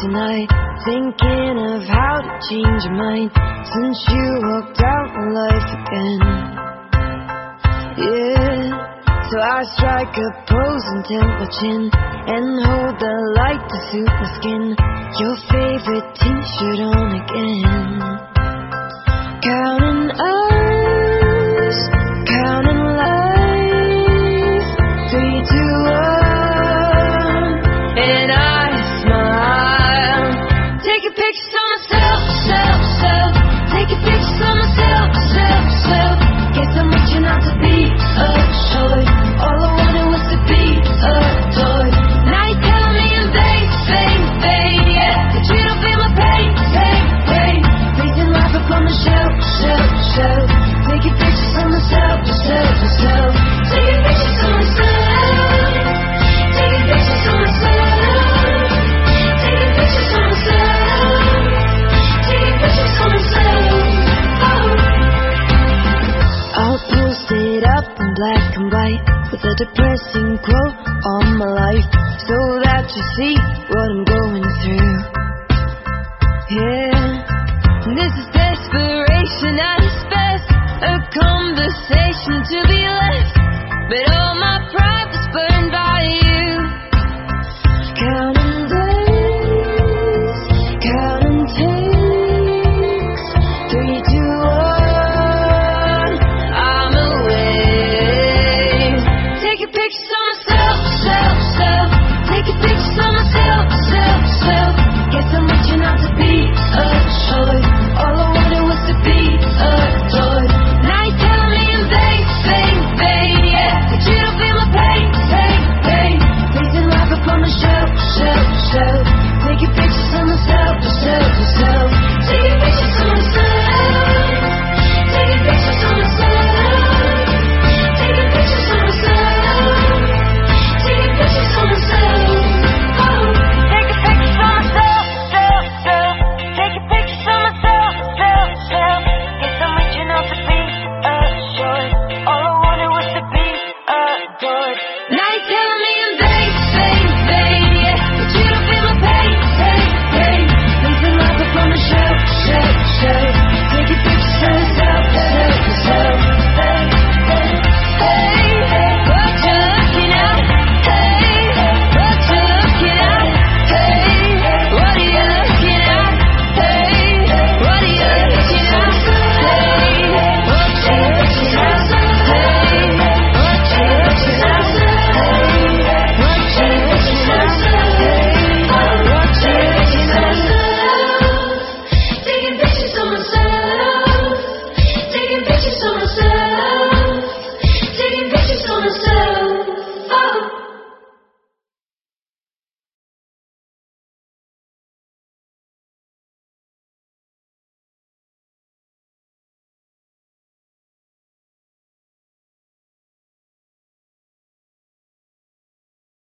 tonight, thinking of how to change your mind since you walked out my life again. Yeah, so I strike a pose and tilt my chin and hold the light to suit my skin. Your favorite t-shirt on again. Counting hours, counting life. 3, 2, 1, and I smile. Taking pictures of myself, self. Taking pictures of myself, self. Guess I'm reaching out to be a toy. All I wanted was to be adored. Now you tell me I'm vain, yeah. But you don't feel my pain. Raising life up on the shelf. Taking pictures of myself. Taking pictures of myself. Taking pictures of myself. Taking pictures of myself. Taking pictures of myself. I'll post it up in black and white with a depressing quote on my life, so that you see